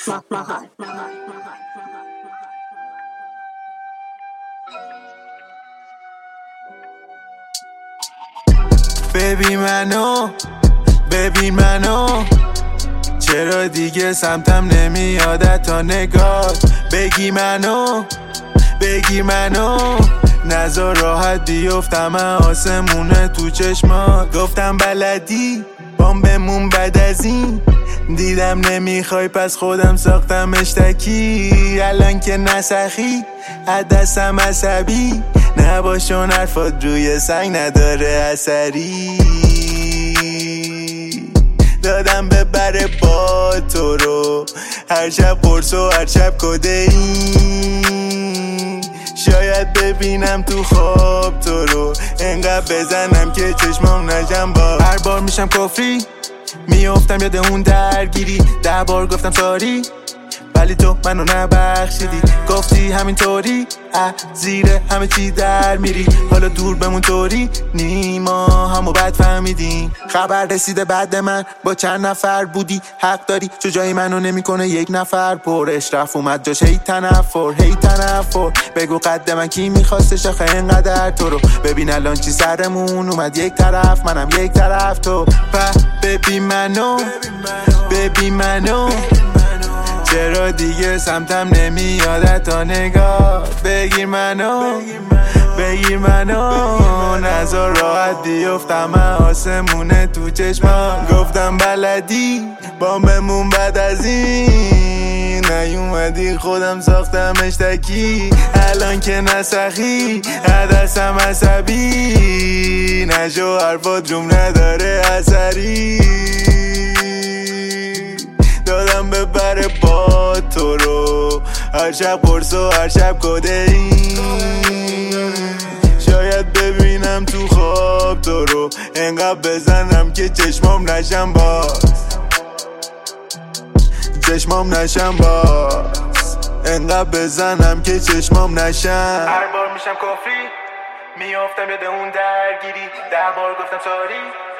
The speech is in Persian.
ببین منو چرا دیگه سمتم نمیادت تا نگاه بگی منو نذار راحت بیفتم آسمونه تو چشمات. گفتم بلدی بام بمون بعد از این، دیدم نمیخوای پس خودم ساختم اشتکی. الان که نسخی دستم عصبی نباشون، حرفات روی سنگ نداره اثری. دادم ببره با تو رو هر شب قرص و هر شب کدئین. شاید ببینم تو خواب تو رو انقدر بزنم که چشمام نشم با. هر بار میشم کفری میافتم یاد اون درگیری. 10 بار گفتم ساری ولی تو منو نبخشیدی. گفتی همینطوری زیر همه چی در میری. حالا دور بمون طوری نیما همو بد فهمیدیم. خبر رسیده بعد من با چند نفر بودی، حق داری چو جای منو نمیکنه یک نفر پرش. رفت اومد جاش هی تنفر بگو قد من کی میخواستش آخه اینقدر تو رو. ببین الان چی سرمون اومد، یک طرف منم یک طرف تو. ببین منو چرا دیگه سمتم نمیادت تا نگاه. بگیر منو نذار راحت بیفتم آسمونه تو چشمان. گفتم بلدی بام بمون بعد از این، نیومدی خودم ساختم اشتکی. الان که نسخی دستم عصبی نشو، حرفات روم نداره اثری. دادم ببره با تو رو هر شب قرص و هر شب کدئین. شاید ببینم تو خواب تو رو انقدر بزنم که چشمام نشم باز. انقدر بزنم که چشمام نشم. هر بار میشم کفری میافتم یاد اون درگیری. 10 بار گفتم ساری